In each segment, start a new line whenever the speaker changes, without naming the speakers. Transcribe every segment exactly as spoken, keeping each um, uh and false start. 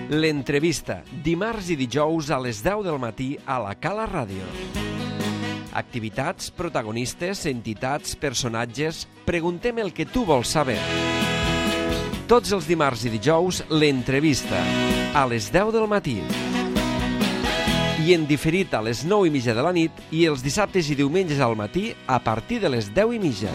L'entrevista, dimarts i dijous a les deu del matí a la Cala Ràdio. Activitats, protagonistes, entitats, personatges... Preguntem el que tu vols saber. Tots els dimarts i dijous, l'entrevista, a les deu del matí. I en diferit a les nou i mitja de la nit i els dissabtes i diumenges al matí a partir de les deu i mitja.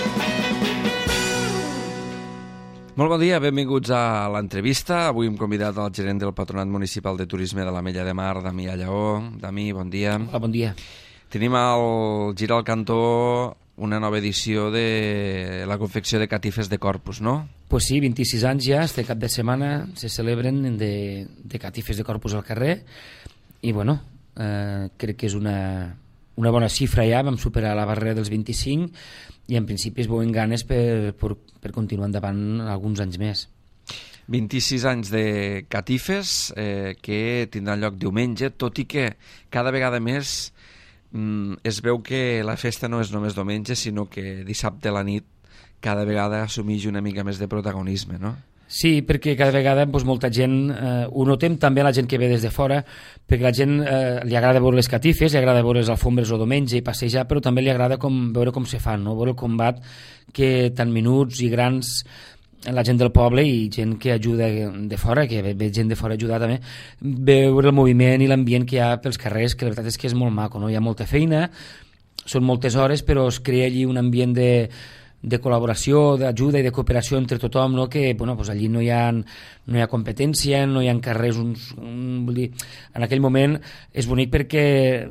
Molt bon dia, benvinguts a l'entrevista. Avui hem convidat al gerent del Patronat Municipal de Turisme de l'Ametlla de Mar, Damià Lleó. Dami, bon dia.
Hola, bon dia.
Tenim al Gir al Cantó una nova edició de la confecció de catifes de Corpus, no?
Pues sí, vint-i-sis anys ja, este cap de setmana se celebren de, de catifes de Corpus al carrer i bueno, eh, crec que és una, una bona xifra ja, vam superar la barrera dels vint-i-cinc i en principi es veuen ganes per, per, per continuar endavant alguns anys més.
vint-i-sis anys de catifes eh, que tindran lloc diumenge, tot i que cada vegada més mm, es veu que la festa no és només diumenge, sinó que dissabte a la nit cada vegada assumeix una mica més de protagonisme, no?
Sí, perquè cada vegada doncs, molta gent eh, ho notem també la gent que ve des de fora, perquè la gent eh, li agrada veure les catifes, li agrada veure les alfombres o diumenge i passejar, però també li agrada com, veure com se fan, no? Veure el combat que tant menuts i grans la gent del poble i gent que ajuda de fora, que ve, ve gent de fora a ajudar també, veure el moviment i l'ambient que hi ha pels carrers, que la veritat és que és molt maco, no? Hi ha molta feina, són moltes hores, però es crea allí un ambient de de col·laboració, d'ajuda i de cooperació entre tothom, no? Que bueno, pues allí no hi ha, no hi ha competència, no hi ha carrers, uns, un, vull dir, en aquell moment és bonic perquè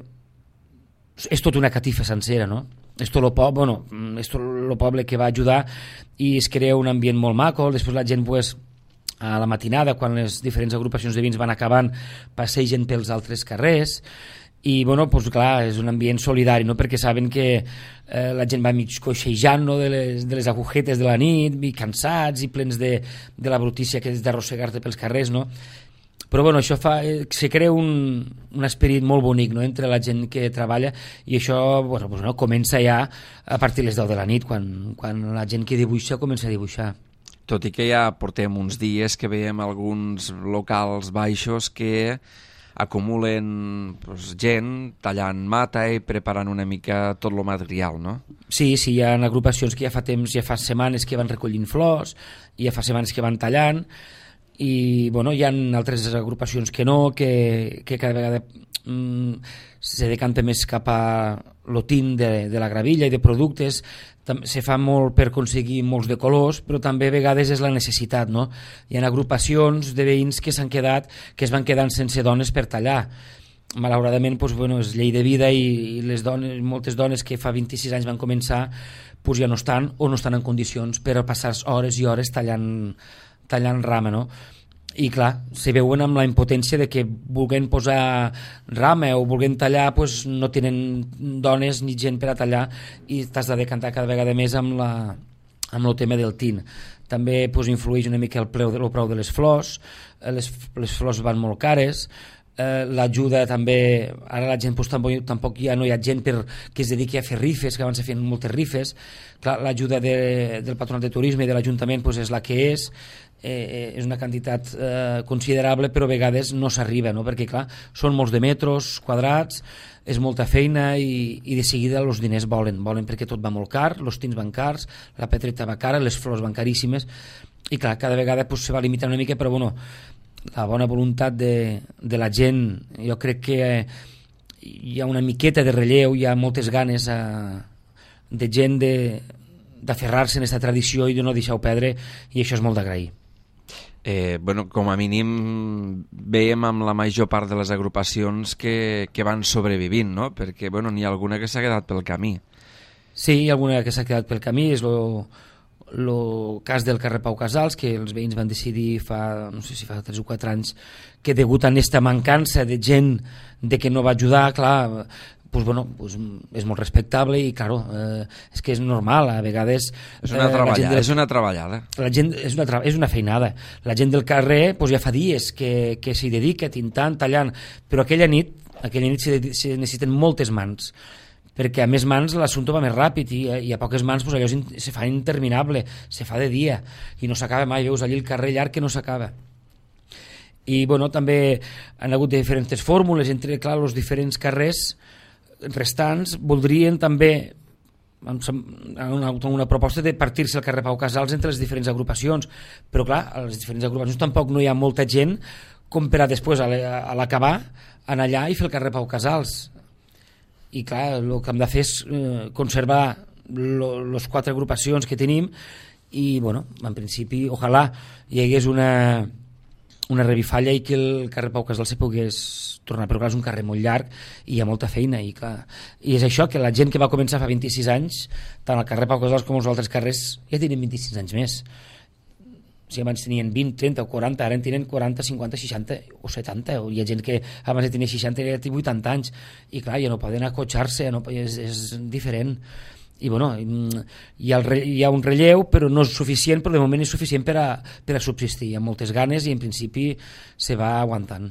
és tot una catifa sencera, no? És tot el poble, bueno, és tot el poble que va ajudar i es crea un ambient molt maco, després la gent pues, a la matinada, quan les diferents agrupacions de vins van acabant, passegen pels altres carrers i bueno, pues, clar, és un ambient solidari, no? Perquè saben que eh, la gent va mig coixejant, no? de, les, de les agujetes de la nit, i cansats i plens de, de la brutícia que és d'arrossegar-te pels carrers, no? Però bueno, això fa, eh, se crea un, un esperit molt bonic, no? Entre la gent que treballa i això bueno, pues, no? Comença ja a partir de les deu de la nit, quan, quan la gent que dibuixa comença a dibuixar.
Tot i que ja portem uns dies que veiem alguns locals baixos que acumulen pues, gent tallant mata i preparant una mica tot el material, no?
Sí, sí, hi ha agrupacions que ja fa temps, ja fa setmanes que van recollint flors, i ja fa setmanes que van tallant, i bueno, hi ha altres agrupacions que no, que, que cada vegada mm, se decanta més cap a lo tint de, de la gravilla i de productes. Se fa molt per aconseguir molts de colors, però també a vegades és la necessitat, no? Hi ha agrupacions de veïns que s'han quedat, que es van quedant sense dones per tallar. Malauradament, doncs, bueno, és llei de vida i, i les dones, moltes dones que fa vint-i-sis anys van començar doncs ja no estan o no estan en condicions per passar hores i hores tallant, tallant rama, no? I clar, se veuen amb la impotència de que vulguin posar rama o vulguin tallar, pues, no tenen dones ni gent per a tallar i t'has de decantar cada vegada més amb, la, amb el tema del tint. També pues, influeix una mica el preu, el preu de les flors, les, les flors van molt cares, eh, l'ajuda també, ara la gent pues, tampoc, tampoc ja no hi ha gent per, que es dediqui a fer rifes, que abans se feien moltes rifes. Clar, l'ajuda de, del Patronat de Turisme i de l'Ajuntament pues, és la que és, eh, és una quantitat eh, considerable, però a vegades no s'arriba, no? Perquè clar, són molts de metres quadrats, és molta feina i, i de seguida els diners volen, volen perquè tot va molt car, els tints van cars, la petreta va cara, les flors van caríssimes i clar, cada vegada pues, se va limitant una mica, però bueno, la bona voluntat de, de la gent, jo crec que eh, hi ha una miqueta de relleu, hi ha moltes ganes a, de gent d'aferrar-se en aquesta tradició i de no deixar-ho perdre i això és molt d'agrair.
Eh, bueno, com a mínim veiem amb la major part de les agrupacions que, que van sobrevivint, no? Perquè bueno, n'hi ha alguna que s'ha quedat pel camí.
Sí, hi ha alguna que s'ha quedat pel camí, és el cas del carrer Pau Casals, que els veïns van decidir fa, no sé si fa tres o quatre anys, que degut a aquesta mancança de gent de que no va ajudar, clar, pues bueno, pues és molt respectable i claro, eh, és que és normal, a vegades
és una treballada, eh, del, és una treballada.
La gent és una, és una feinada. La gent del carrer pues, ja fa dies que, que s'hi dedica tintant, tallant, però aquella nit, aquella nit se, se necessiten moltes mans, perquè a més mans l'assumpte va més ràpid i, i a poques mans pues, allò se fa interminable, se fa de dia i no s'acaba mai, veus allí el carrer llarg que no s'acaba. I bueno, també han hagut diferents fórmules entre, clar, els diferents carrers restants voldrien també una, una proposta de partir-se el carrer Pau Casals entre les diferents agrupacions, però clar, a les diferents agrupacions tampoc no hi ha molta gent com per a després, a l'acabar, anar allà i fer el carrer Pau Casals. I clar, el que hem de fer és eh, conservar les quatre agrupacions que tenim i, bueno, en principi, ojalà hi hagués una, una revifalla i que el carrer Pau Casals se pogués tornar, però clar, és un carrer molt llarg i hi ha molta feina i, clar, i és això, que la gent que va començar fa vint-i-sis anys, tant al carrer Pau Casals com els altres carrers, ja tenen vint-i-sis anys més. Si abans tenien vint, trenta o quaranta, ara en tenen quaranta, cinquanta, seixanta o setanta, o hi ha gent que abans tenia seixanta i ja té vuitanta anys, i clar, ja no poden acotxar-se, ja no, és, és diferent. I bueno, hi ha, el, hi ha un relleu, però no és suficient, però de moment és suficient per a, per a subsistir, amb moltes ganes i en principi se va aguantant.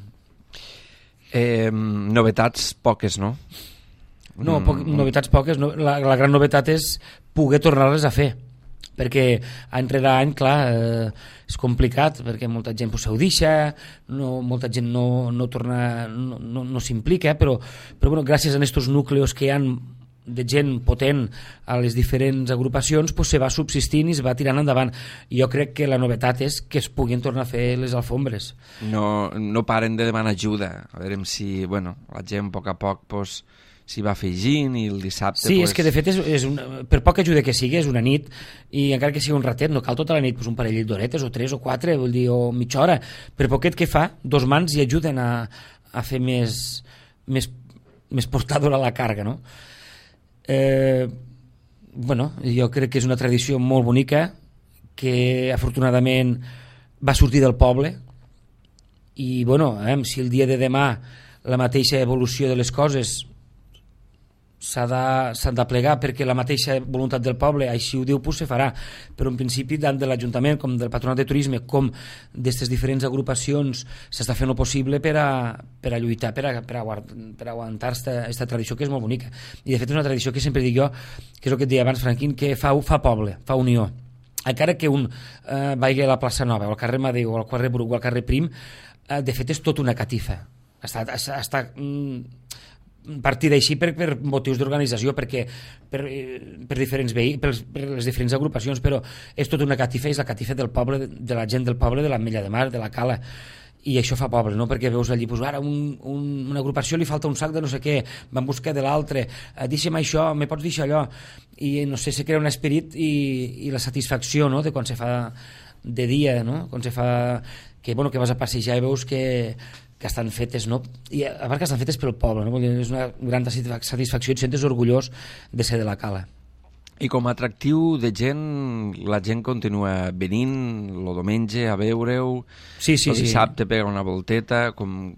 Eh, novetats poques, no?
No, poc, novetats poques, no? La, la gran novetat és poder tornar-les a fer, perquè any rere any, clar, eh, és complicat, perquè molta gent pues, se ho deixa, no, molta gent no, no torna, no, no, no s'implica, però, però bueno, gràcies a aquests núcleos que hi ha de gent potent a les diferents agrupacions, pues, se va subsistint i es va tirant endavant. I jo crec que la novetat és que es puguin tornar a fer les alfombres.
No, no paren de demanar ajuda, a veure si, bueno, la gent a poc a poc pues, s'hi va afegint i el dissabte...
Sí,
pues...
és que de fet és, és una, per poca ajuda que sigui és una nit i encara que sigui un ratet, no cal tota la nit, pues un parell d'horetes o tres o quatre, vull dir, o mitja hora, per poquet que fa, dos mans hi ajuden a, a fer més, més, més portadora la càrrega, no? Eh, bueno, jo crec que és una tradició molt bonica que afortunadament va sortir del poble i bueno, eh, si el dia de demà la mateixa evolució de les coses s'ha de, s'ha de plegar perquè la mateixa voluntat del poble així ho diu, pues se farà, però en principi tant de l'Ajuntament com del Patronat de Turisme com d'aquestes diferents agrupacions s'està fent el possible per a, per a lluitar, per a, per a, per a aguantar aquesta tradició que és molt bonica i de fet és una tradició que sempre dic jo, que és el que et deia abans Franquín, que fa, fa poble, fa unió, encara que un eh, vagi a la plaça Nova o al carrer Madeu o al carrer Bruc o al carrer Prim, eh, de fet és tot una catifa, està, està, està mm, partida així per, per motius d'organització perquè per, per diferents veïns per, per les diferents agrupacions, però és tota una catifa, és la catifa del poble, de la gent del poble, de l'Ametlla de Mar, de la Cala, i això fa poble, no? Perquè veus allí pues, ara un, un, una agrupació li falta un sac de no sé què, van buscar de l'altre, eh, deixa'm això, me pots deixar allò, i no sé, se crea un esperit i, i la satisfacció, no?, de quan se fa de dia, no?, quan se fa que, bueno, que vas a passejar i veus que que estan fetes, no? I a part que estan fetes pel poble, no? És una gran satisfacció i et sentes orgullós de ser de la Cala.
I com a atractiu de gent, la gent continua venint el diumenge a veure-ho,
sí, sí,
el dissabte
sí.
Pega una volteta, com...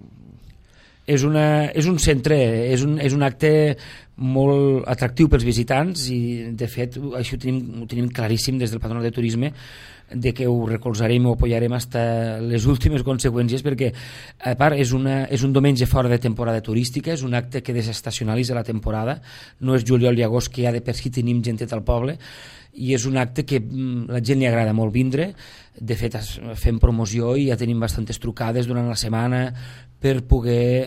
És, una, és un centre, és un, és un acte molt atractiu pels visitants i de fet això ho tenim, ho tenim claríssim des del Patronat de Turisme, de que ho recolzarem i ho apoyarem fins a les últimes conseqüències perquè a part és, una, és un diumenge fora de temporada turística, és un acte que desestacionalitza la temporada, no és juliol i agost que ja de per si tenim gentet al poble i és un acte que la gent li agrada molt vindre, de fet fem promoció i ja tenim bastantes trucades durant la setmana per poder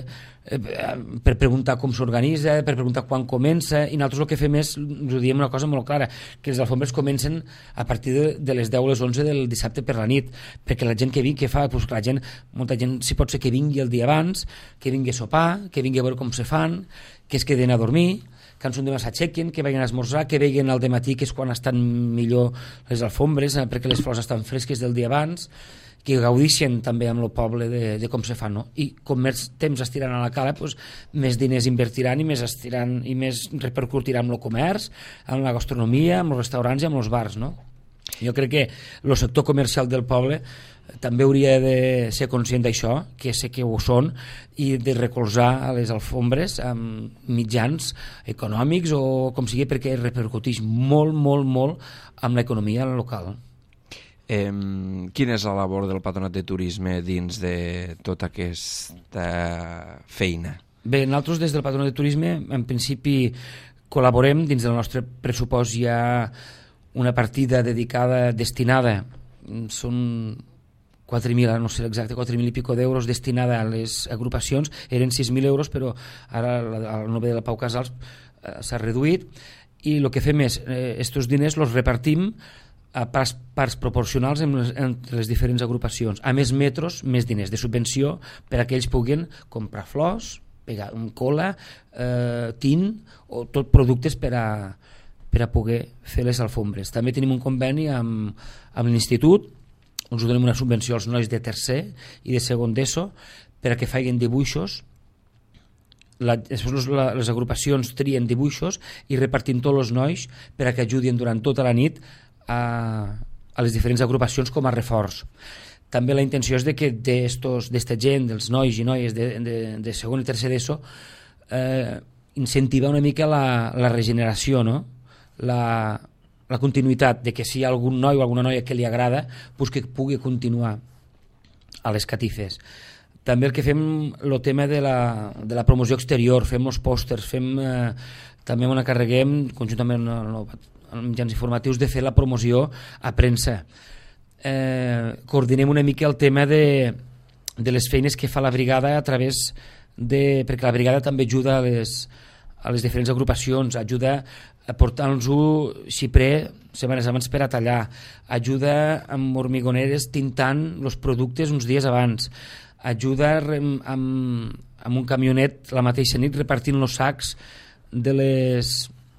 per preguntar com s'organitza, per preguntar quan comença i nosaltres el que fem és, us ho diem una cosa molt clara, que les alfombres comencen a partir de, de les deu o les onze del dissabte per la nit, perquè la gent que vingui, que fa, pues, la gent, molta gent si pot ser que vingui el dia abans, que vingui a sopar, que vingui a veure com se fan, que es queden a dormir, que en son demà s'aixequen, que vagin a esmorzar, que vegin al dematí, que és quan estan millor les alfombres, perquè les flors estan fresques del dia abans, que gaudixen també amb el poble de, de com se fa, no? I com més temps estiran a la Cala, doncs, més diners invertiran i més estiran i més repercutiran amb el comerç, amb la gastronomia, amb els restaurants i amb els bars, no? Jo crec que el sector comercial del poble també hauria de ser conscient d'això, que sé que ho són, i de recolzar a les alfombres amb mitjans econòmics o com sigui, perquè repercuteix molt, molt, molt amb l'economia local.
Eh, quina és la labor del Patronat de Turisme dins de tota aquesta feina?
Bé, nosaltres des del Patronat de Turisme en principi col·laborem, dins del nostre pressupost hi ha una partida dedicada, destinada, són quatre mil, no sé l'exacte, quatre mil i pico d'euros destinada a les agrupacions, eren sis mil euros, però ara el nove de la Pau Casals eh, s'ha reduït, i el que fem és, eh, estos diners los repartim a parts, parts proporcionals entre les diferents agrupacions. A més metros, més diners de subvenció per a que ells puguin comprar flors, pegar un cola, eh, tint o tot productes per a, per a poder fer les alfombres. També tenim un conveni amb, amb l'institut, ens donem una subvenció als nois de tercer i de segon d'ESO per a que facin dibuixos. La, després la, les agrupacions trien dibuixos i repartim tots els nois per a que ajudin durant tota la nit a, a les diferents agrupacions com a reforç. També la intenció és de que d'esta gent, dels nois i noies de, de, de segon i tercer d'ESO, eh, incentivar una mica la, la regeneració, no? la, la continuïtat, de que si hi ha algun noi o alguna noia que li agrada, pues que pugui continuar a les catifes. També el que fem, el tema de la, de la promoció exterior, fem els pòsters, fem, eh, també on carreguem conjuntament amb mitjans informatius de fer la promoció a premsa. Eh, coordinem una mica el tema de, de les feines que fa la brigada a través de... perquè la brigada també ajuda a les, a les diferents agrupacions, ajuda a portar-nos xiprer setmanes abans per a tallar, ajuda amb hormigoneres tintant els productes uns dies abans, ajuda amb, amb, amb un camionet la mateixa nit repartint els sacs de les...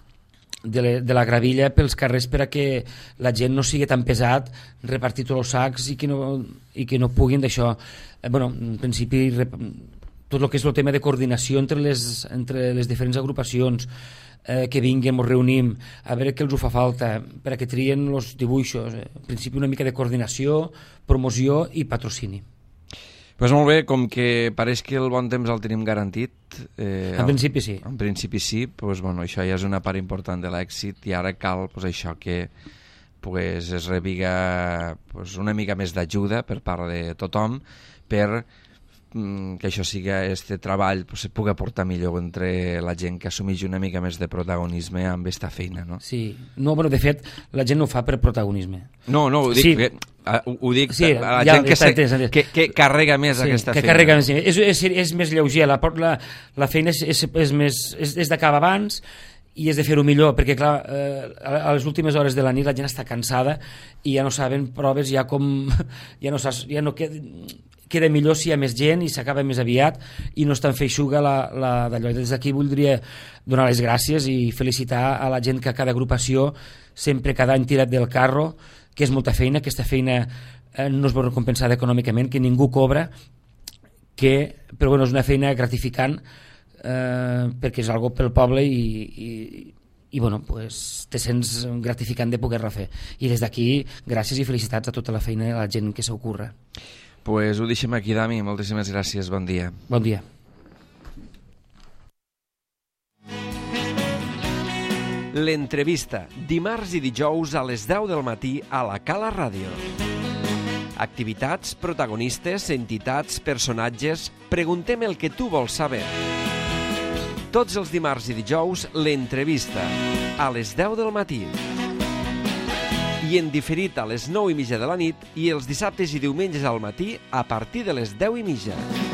De, le, de la gravilla pels carrers per a que la gent no sigui tan pesat repartir tots els sacs i que no, i que no puguin d'això. Eh, bueno, en principi rep, tot el que és el tema de coordinació entre les, entre les diferents agrupacions, eh, que vinguin, ens reunim a veure què els ho fa falta per a que trien els dibuixos. Eh, en principi una mica de coordinació, promoció i patrocini.
Pues molt bé, com que pareix que el bon temps el tenim garantit... Eh,
en principi sí.
En principi sí, pues, bueno, això ja és una part important de l'èxit i ara cal pues, això que pues, es rebiga pues, una mica més d'ajuda per part de tothom per mm, que això siga, este treball pues, se pugui portar millor entre la gent que assumeix una mica més de protagonisme amb esta feina, no?
Sí, no, bueno, de fet, la gent no ho fa per protagonisme.
No, no, ho dic...
Sí.
Que, ho, ho dic
sí,
a la
ja,
gent que, se,
entès, entès.
que, que carrega més
sí,
aquesta
que
feina.
Carrega més, és, és, és més lleuger, la, la, la feina és, és, és, més, és, és d'acabar abans i és de fer-ho millor, perquè clar, eh, a les últimes hores de la nit la gent està cansada i ja no saben proves, ja com ja no, saps, ja no queda, queda millor si hi ha més gent i s'acaba més aviat i no és tan feixuga la, la d'allò. Des d'aquí voldria donar les gràcies i felicitar a la gent que a cada agrupació sempre cada any tirat del carro, que és molta feina, aquesta feina eh, no es vol recompensar econòmicament, que ningú cobra, que, però bueno, és una feina gratificant eh, perquè és algo pel poble i, i, i bueno, pues, te sents gratificant de poder-la fer. I des d'aquí, gràcies i felicitats a tota la feina i a la gent que s'ocorre.
Pues ho deixem aquí, Dami. Moltíssimes gràcies. Bon dia.
Bon dia.
L'entrevista, dimarts i dijous a les deu del matí a la Cala Ràdio. Activitats, protagonistes, entitats, personatges... Preguntem el que tu vols saber. Tots els dimarts i dijous, l'entrevista, a les deu del matí. I en diferit a les nou i mitja de la nit i els dissabtes i diumenges al matí a partir de les deu i mitja.